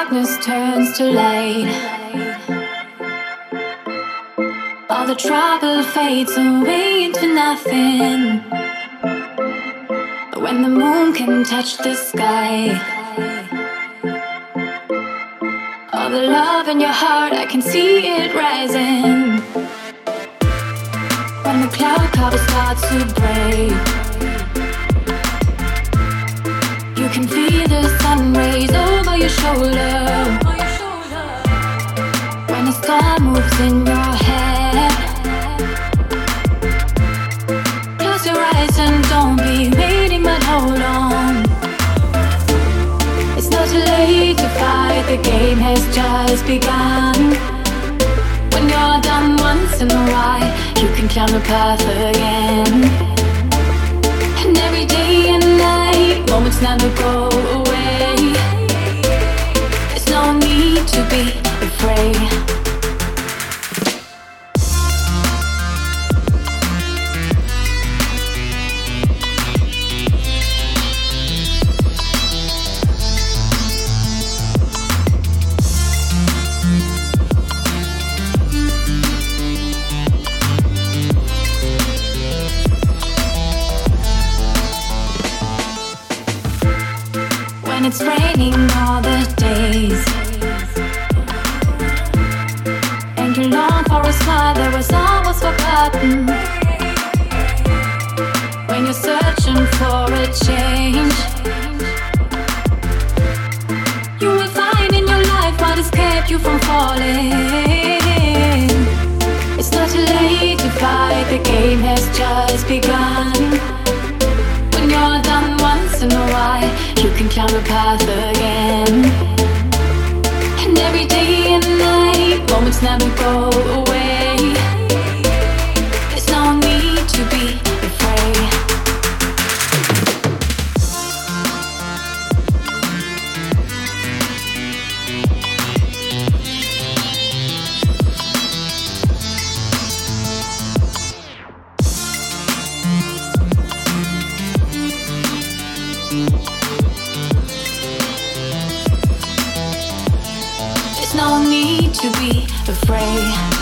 darkness turns to light. All the trouble fades away into nothing. When the moon can touch the sky, all the love in your heart, I can see it rising. When the cloud cover starts to break, you can feel the sun rays over your shoulder. When the storm moves in your head, close your eyes and don't be waiting, but hold on. It's not too late to fight, the game has just begun. When you're done once in a while, you can climb the path again. And every day and night, moments never go away. There's no need to be afraid. When it's raining all the days, and you long for a smile that was almost forgotten. When you're searching for a change, you will find in your life what has kept you from falling. It's not too late to fight, the game has just begun. When you're done once in a while, you can climb the path again. And every day and night, moments never go away. There's no need to be afraid. There's no need to be afraid.